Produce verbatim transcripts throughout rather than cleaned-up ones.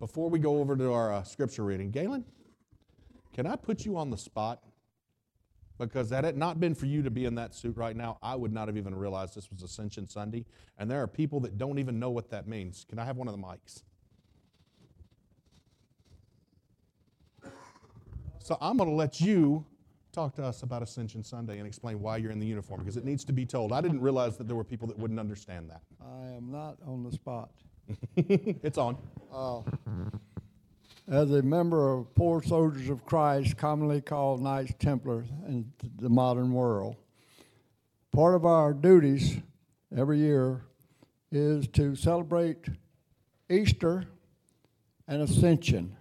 before we go over to our uh, scripture reading, Galen, can I put you on the spot? Because had it not been for you to be in that suit right now, I would not have even realized this was Ascension Sunday. And there are people that don't even know what that means. Can I have one of the mics? So I'm going to let you talk to us about Ascension Sunday and explain why you're in the uniform, because it needs to be told. I didn't realize that there were people that wouldn't understand that. I am not on the spot. It's on. Uh, as a member of Poor Soldiers of Christ, commonly called Knights Templar in the modern world, part of our duties every year is to celebrate Easter and Ascension.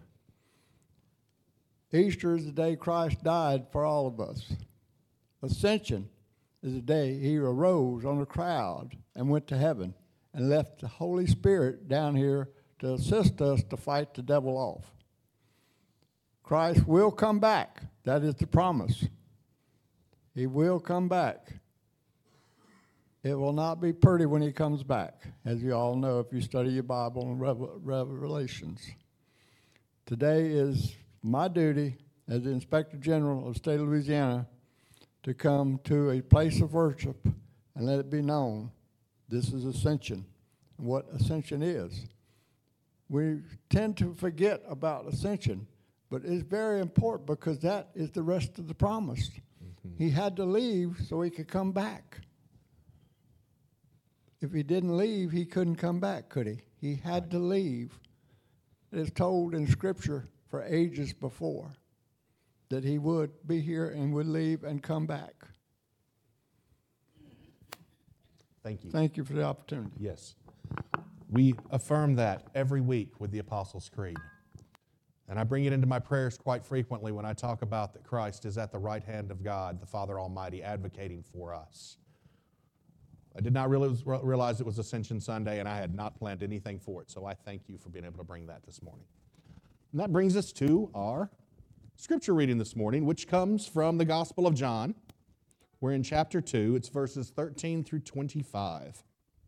Easter is the day Christ died for all of us. Ascension is the day he arose on a cloud and went to heaven and left the Holy Spirit down here to assist us to fight the devil off. Christ will come back. That is the promise. He will come back. It will not be pretty when he comes back, as you all know if you study your Bible and Revel- Revelations. Today is my duty as the Inspector General of the state of Louisiana to come to a place of worship and let it be known this is Ascension and what Ascension is. We tend to forget about Ascension, but it's very important because that is the rest of the promise. Mm-hmm. He had to leave so he could come back. If he didn't leave, he couldn't come back, could he? He had to leave. It is told in Scripture for ages before that he would be here and would leave and come back. Thank you. Thank you for the opportunity. Yes. We affirm that every week with the Apostles' Creed. And I bring it into my prayers quite frequently when I talk about that Christ is at the right hand of God, the Father Almighty, advocating for us. I did not realize, realize it was Ascension Sunday, and I had not planned anything for it, so I thank you for being able to bring that this morning. And that brings us to our scripture reading this morning, which comes from the Gospel of John. We're in chapter two. It's verses thirteen through twenty-five.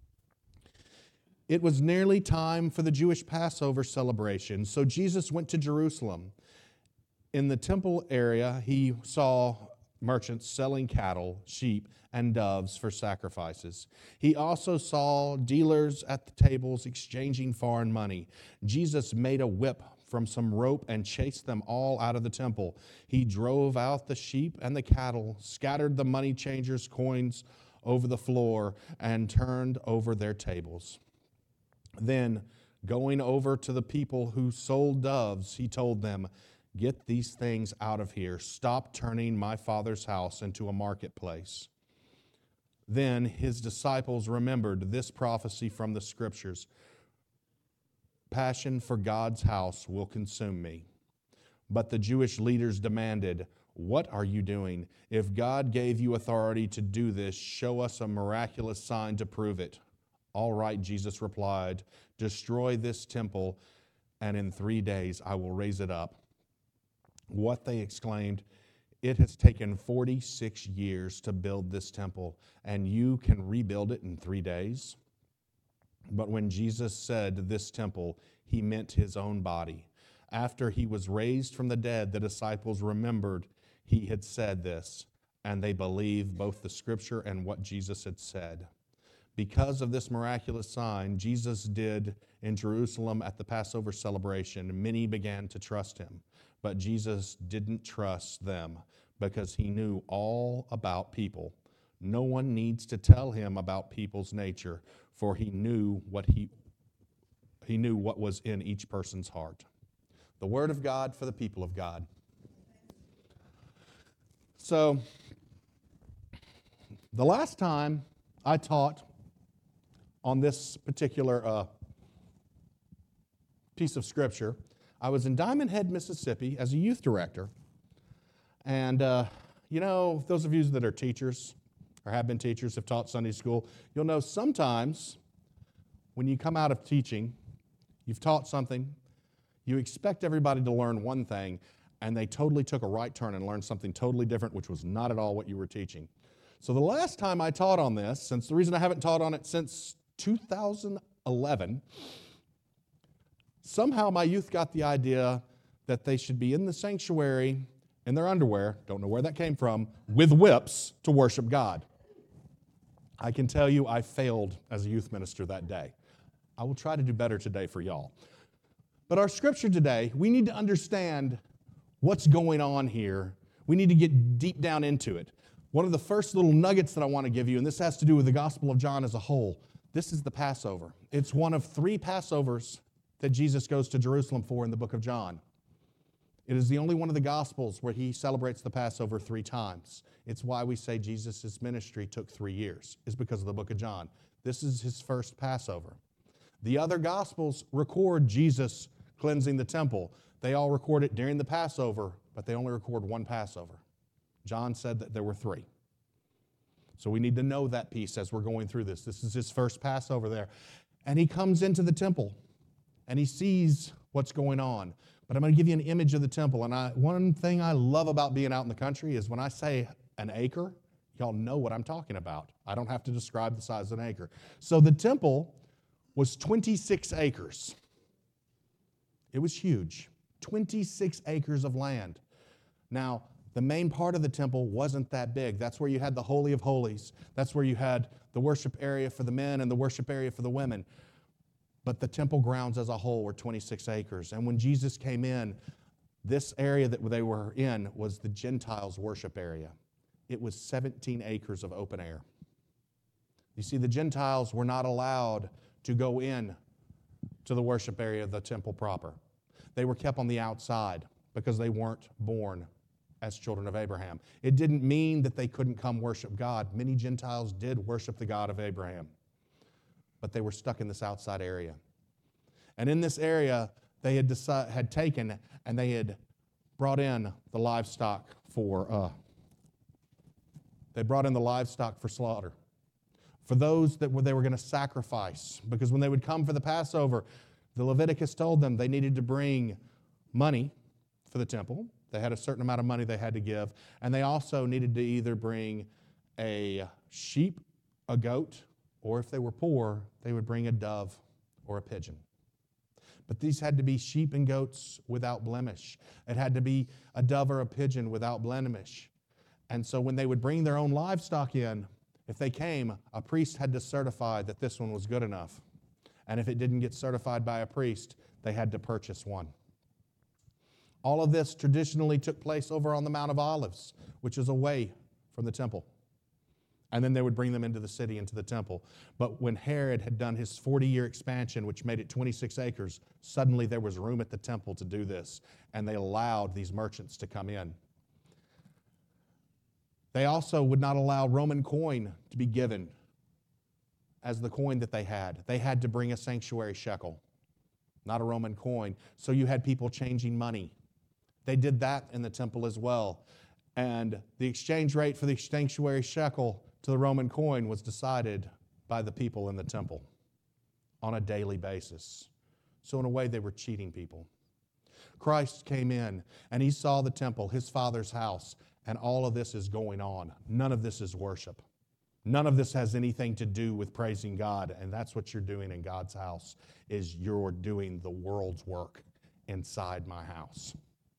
It was nearly time for the Jewish Passover celebration, so Jesus went to Jerusalem. In the temple area, he saw merchants selling cattle, sheep, and doves for sacrifices. He also saw dealers at the tables exchanging foreign money. Jesus made a whip from some rope and chased them all out of the temple. He drove out the sheep and the cattle, scattered the money changers' coins over the floor, and turned over their tables. Then, going over to the people who sold doves, he told them, "Get these things out of here. Stop turning my Father's house into a marketplace." Then his disciples remembered this prophecy from the Scriptures. Passion for God's house will consume me. But the Jewish leaders demanded, "What are you doing? If God gave you authority to do this, show us a miraculous sign to prove it." "All right," Jesus replied, "destroy this temple, and in three days I will raise it up." "What?" they exclaimed. "It has taken forty-six years to build this temple, and you can rebuild it in three days?" But when Jesus said this temple, he meant his own body. After he was raised from the dead, the disciples remembered he had said this, and they believed both the Scripture and what Jesus had said. Because of this miraculous sign Jesus did in Jerusalem at the Passover celebration, many began to trust him. But Jesus didn't trust them because he knew all about people. No one needs to tell him about people's nature, for he knew what he he knew what was in each person's heart. The word of God for the people of God. So, the last time I taught on this particular uh, piece of Scripture, I was in Diamond Head, Mississippi as a youth director. And, uh, you know, those of you that are teachers or have been teachers, have taught Sunday school, you'll know sometimes when you come out of teaching, you've taught something, you expect everybody to learn one thing, and they totally took a right turn and learned something totally different, which was not at all what you were teaching. So the last time I taught on this, since the reason I haven't taught on it since two thousand eleven, somehow my youth got the idea that they should be in the sanctuary in their underwear, don't know where that came from, with whips to worship God. I can tell you I failed as a youth minister that day. I will try to do better today for y'all. But our scripture today, we need to understand what's going on here. We need to get deep down into it. One of the first little nuggets that I want to give you, and this has to do with the Gospel of John as a whole, this is the Passover. It's one of three Passovers that Jesus goes to Jerusalem for in the book of John. It is the only one of the Gospels where he celebrates the Passover three times. It's why we say Jesus' ministry took three years, is because of the book of John. This is his first Passover. The other Gospels record Jesus cleansing the temple. They all record it during the Passover, but they only record one Passover. John said that there were three. So we need to know that piece as we're going through this. This is his first Passover there. And he comes into the temple, and he sees what's going on. But I'm going to give you an image of the temple. And I, one thing I love about being out in the country is when I say an acre, y'all know what I'm talking about. I don't have to describe the size of an acre. So the temple was twenty-six acres. It was huge. twenty-six acres of land. Now, the main part of the temple wasn't that big. That's where you had the Holy of Holies. That's where you had the worship area for the men and the worship area for the women. But the temple grounds as a whole were twenty-six acres. And when Jesus came in, this area that they were in was the Gentiles' worship area. It was seventeen acres of open air. You see, the Gentiles were not allowed to go in to the worship area of the temple proper. They were kept on the outside because they weren't born as children of Abraham. It didn't mean that they couldn't come worship God. Many Gentiles did worship the God of Abraham, but they were stuck in this outside area. And in this area, they had decided, had taken and they had brought in the livestock for, uh, they brought in the livestock for slaughter. For those that were, they were going to sacrifice, because when they would come for the Passover, the Leviticus told them they needed to bring money for the temple. They had a certain amount of money they had to give. And they also needed to either bring a sheep, a goat, or if they were poor, they would bring a dove or a pigeon. But these had to be sheep and goats without blemish. It had to be a dove or a pigeon without blemish. And so when they would bring their own livestock in, if they came, a priest had to certify that this one was good enough. And if it didn't get certified by a priest, they had to purchase one. All of this traditionally took place over on the Mount of Olives, which is away from the temple. And then they would bring them into the city, into the temple. But when Herod had done his forty-year expansion, which made it twenty-six acres, suddenly there was room at the temple to do this. And they allowed these merchants to come in. They also would not allow Roman coin to be given as the coin that they had. They had to bring a sanctuary shekel, not a Roman coin. So you had people changing money. They did that in the temple as well. And the exchange rate for the sanctuary shekel to the Roman coin was decided by the people in the temple on a daily basis. So in a way, they were cheating people. Christ came in and he saw the temple, his Father's house, and all of this is going on. None of this is worship. None of this has anything to do with praising God, and that's what you're doing in God's house, is you're doing the world's work inside my house.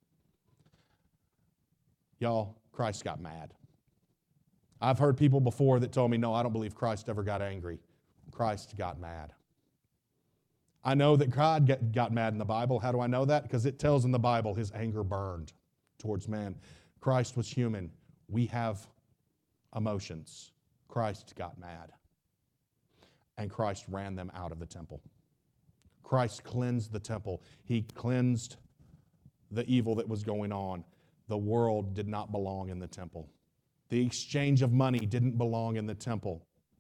Y'all, Christ got mad. I've heard people before that told me, no, I don't believe Christ ever got angry. Christ got mad. I know that God get, got mad in the Bible. How do I know that? Because it tells in the Bible his anger burned towards man. Christ was human. We have emotions. Christ got mad. And Christ ran them out of the temple. Christ cleansed the temple. He cleansed the evil that was going on. The world did not belong in the temple. The exchange of money didn't belong in the temple.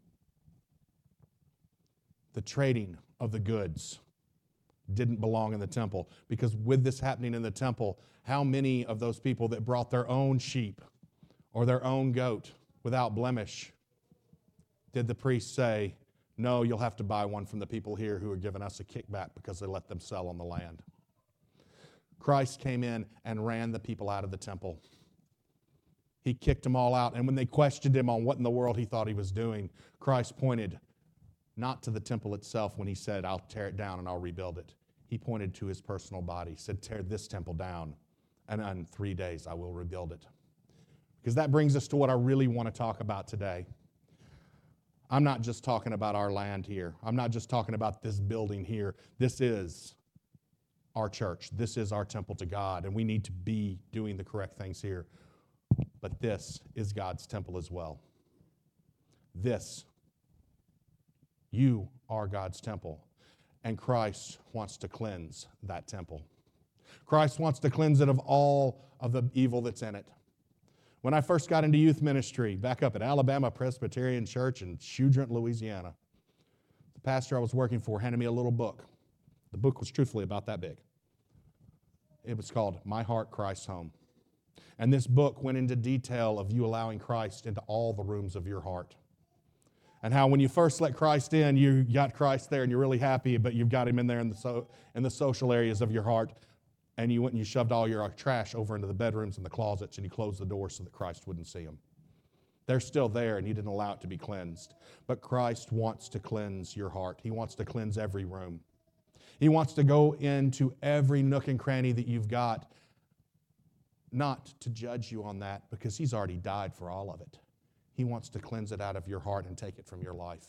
The trading of the goods didn't belong in the temple, because with this happening in the temple, how many of those people that brought their own sheep or their own goat without blemish did the priest say, no, you'll have to buy one from the people here who are giving us a kickback because they let them sell on the land? Christ came in and ran the people out of the temple. He kicked them all out. And when they questioned him on what in the world he thought he was doing, Christ pointed not to the temple itself when he said, I'll tear it down and I'll rebuild it. He pointed to his personal body, said, tear this temple down, and in three days I will rebuild it. Because that brings us to what I really want to talk about today. I'm not just talking about our land here. I'm not just talking about this building here. This is our church. This is our temple to God, and we need to be doing the correct things here. But this is God's temple as well. This, you are God's temple, and Christ wants to cleanse that temple. Christ wants to cleanse it of all of the evil that's in it. When I first got into youth ministry, back up at Alabama Presbyterian Church in Shudrint, Louisiana, the pastor I was working for handed me a little book. The book was truthfully about that big. It was called My Heart, Christ's Home. And this book went into detail of you allowing Christ into all the rooms of your heart. And how when you first let Christ in, you got Christ there and you're really happy, but you've got him in there in the, so, in the social areas of your heart. And you went and you shoved all your trash over into the bedrooms and the closets and you closed the doors so that Christ wouldn't see them. They're still there and you didn't allow it to be cleansed. But Christ wants to cleanse your heart. He wants to cleanse every room. He wants to go into every nook and cranny that you've got, not to judge you on that because he's already died for all of it. He wants to cleanse it out of your heart and take it from your life.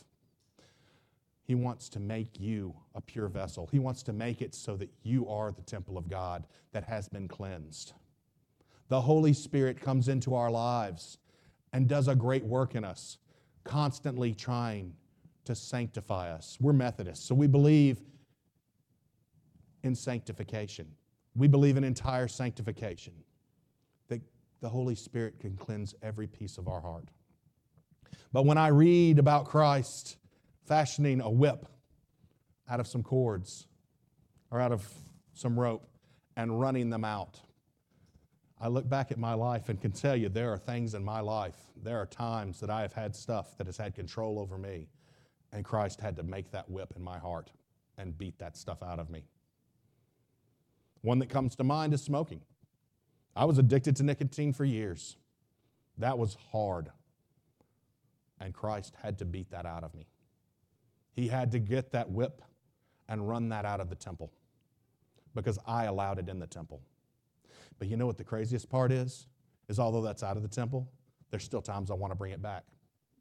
He wants to make you a pure vessel. He wants to make it so that you are the temple of God that has been cleansed. The Holy Spirit comes into our lives and does a great work in us, constantly trying to sanctify us. We're Methodists, so we believe in sanctification. We believe in entire sanctification, that the Holy Spirit can cleanse every piece of our heart. But when I read about Christ fashioning a whip out of some cords or out of some rope and running them out, I look back at my life and can tell you there are things in my life, there are times that I have had stuff that has had control over me, and Christ had to make that whip in my heart and beat that stuff out of me. One that comes to mind is smoking. I was addicted to nicotine for years. That was hard. And Christ had to beat that out of me. He had to get that whip and run that out of the temple because I allowed it in the temple. But you know what the craziest part is? Is although that's out of the temple, there's still times I want to bring it back.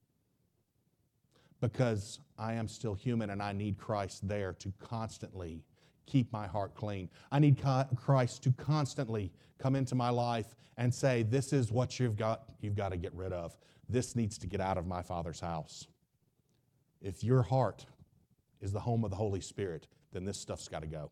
Because I am still human and I need Christ there to constantly keep my heart clean. I need Christ to constantly come into my life and say, this is what you've got, you've got to get rid of. This needs to get out of my Father's house. If your heart is the home of the Holy Spirit, then this stuff's got to go.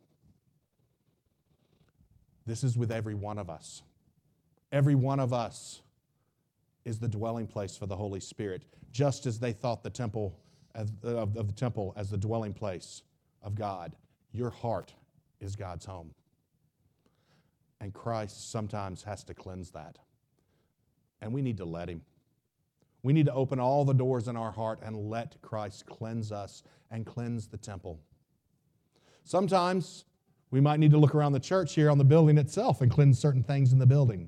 This is with every one of us. Every one of us is the dwelling place for the Holy Spirit, just as they thought the temple of, of the temple as the dwelling place of God. Your heart is God's home. And Christ sometimes has to cleanse that. And we need to let him. We need to open all the doors in our heart and let Christ cleanse us and cleanse the temple. Sometimes we might need to look around the church here on the building itself and cleanse certain things in the building.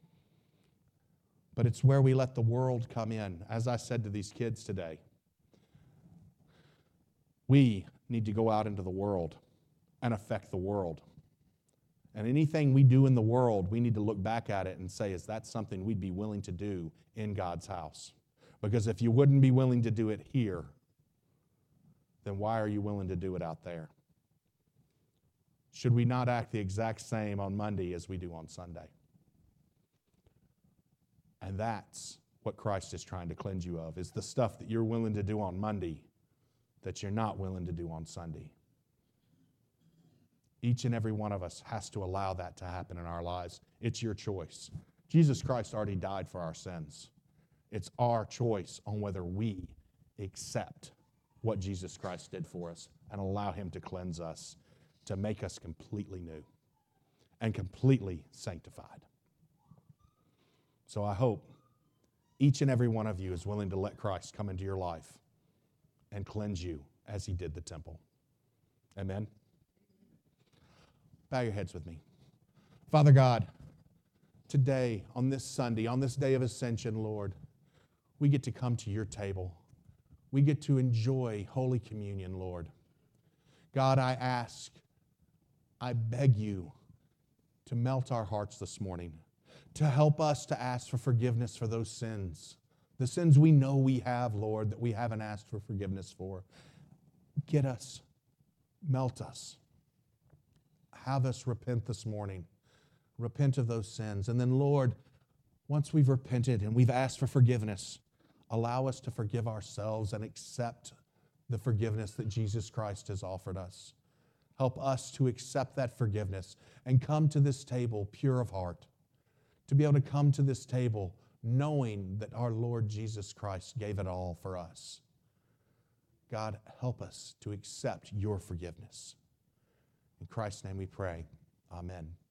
But it's where we let the world come in. As I said to these kids today, we need to go out into the world and affect the world. And anything we do in the world, we need to look back at it and say, is that something we'd be willing to do in God's house? Because if you wouldn't be willing to do it here, then why are you willing to do it out there? Should we not act the exact same on Monday as we do on Sunday? And that's what Christ is trying to cleanse you of, is the stuff that you're willing to do on Monday that you're not willing to do on Sunday. Each and every one of us has to allow that to happen in our lives. It's your choice. Jesus Christ already died for our sins. It's our choice on whether we accept what Jesus Christ did for us and allow him to cleanse us, to make us completely new and completely sanctified. So I hope each and every one of you is willing to let Christ come into your life and cleanse you as he did the temple. Amen? Bow your heads with me. Father God, today, on this Sunday, on this day of Ascension, Lord, we get to come to your table. We get to enjoy Holy Communion, Lord. God, I ask I beg you to melt our hearts this morning, to help us to ask for forgiveness for those sins, the sins we know we have, Lord, that we haven't asked for forgiveness for. Get us, melt us, have us repent this morning, repent of those sins. And then, Lord, once we've repented and we've asked for forgiveness, allow us to forgive ourselves and accept the forgiveness that Jesus Christ has offered us. Help us to accept that forgiveness and come to this table pure of heart, to be able to come to this table knowing that our Lord Jesus Christ gave it all for us. God, help us to accept your forgiveness. In Christ's name we pray. Amen.